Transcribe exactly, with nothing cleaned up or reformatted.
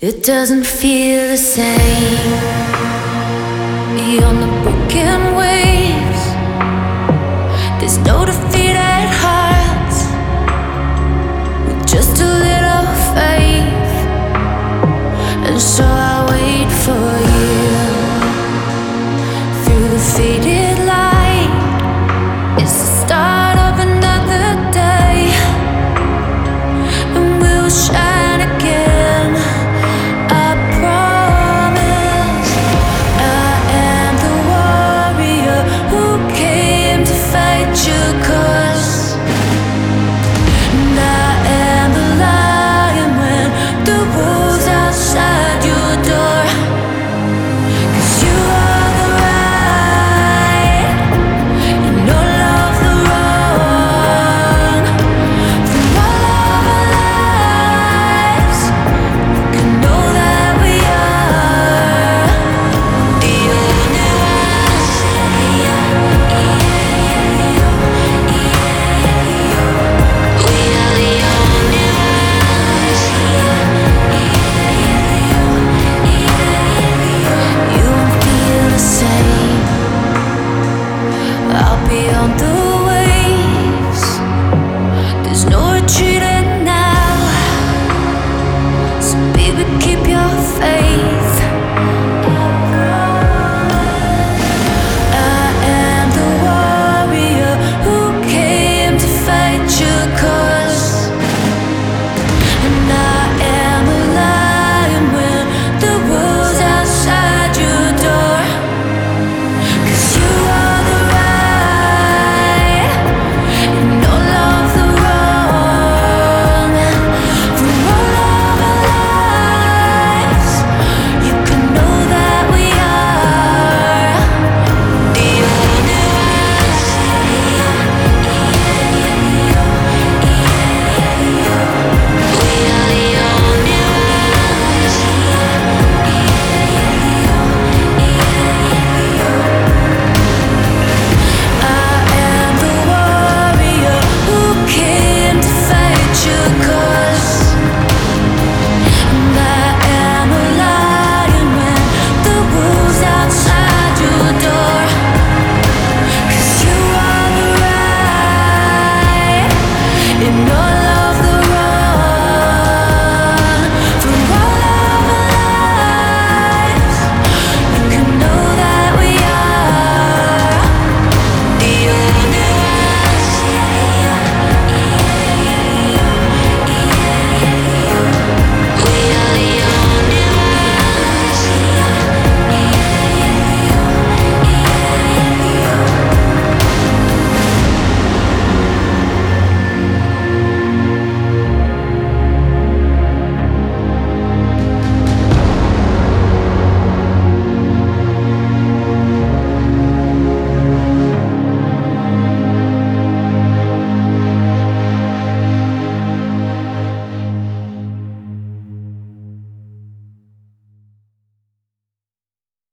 It doesn't feel the same beyond the broken waves. There's no defeated hearts with just a little faith. And so I wait for you through the faded light. It's the start of another day, and we'll shine again. I promise. I am the warrior who came to fight your cause, and I am the lion when the wolves